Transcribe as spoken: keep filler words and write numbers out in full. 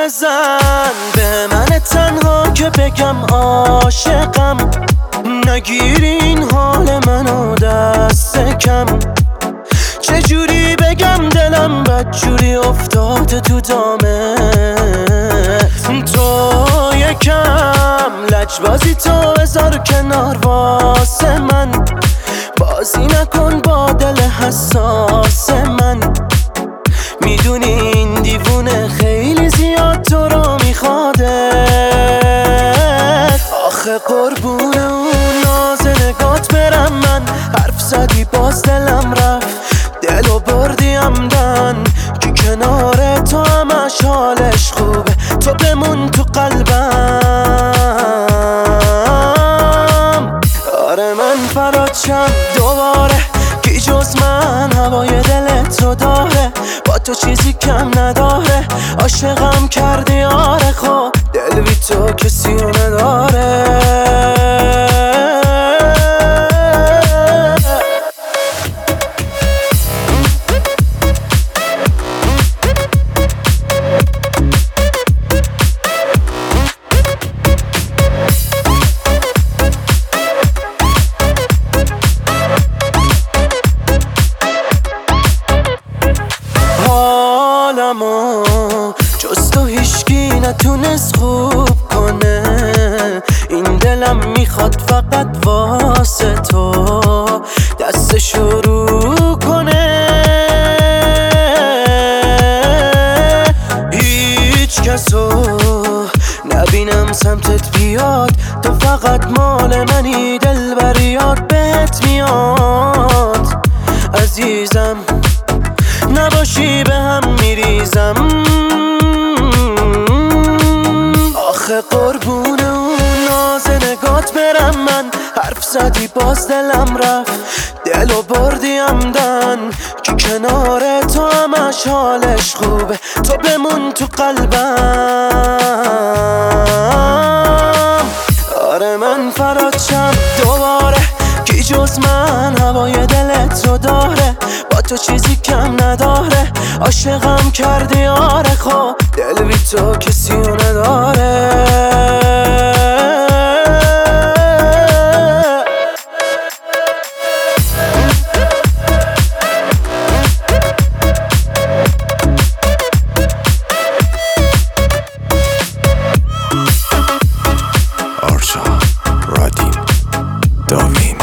بزن به من تنها که بگم عاشقم، نگیر این حال منو دست کم. چجوری بگم دلم بدجوری افتاده تو دامت. تو یکم لجبازی تو بذار کنار واسه من، بازی نکن با دل حساس من. میدونی این دیوونه خیلی زیاد تو رو میخوادت. آخه قربون اون ناز نگات برم من، حرف زدی باز دلم رفت، دلو بردی عمدن که کنار تو همش حالش خوبه. تو بمون تو قلبم. آره من فراد شم دوباره، کی جز من هوای دلت رو داره، با تو چیزی کم نداره. عاشقم کردی آره، خب دل بی تو کسی رو نداره. حالمو جز تو هیچکی نتونست خوب کنه، این دلم میخواد فقط واسه تو دست شروع کنه. هیچ کسو نبینم سمتت بیاد، تو فقط مال منی، دل بریاد بهت میاد. عزیزم نباشی به هم میریزم. آخه قربون اون ناز نگات برم من، حرف زدی باز دلم رفت، دلو بردی عمدن که کنار تو همش حالش خوبه. تو بمون تو قلبم. آره من فراد شم دوباره، کی جز من هوای دلت رو داره، با تو چیزی کم نداره. عاشقم کردی آره، خب دل بی تو کسی رو نداره. آرشا رادیم داوین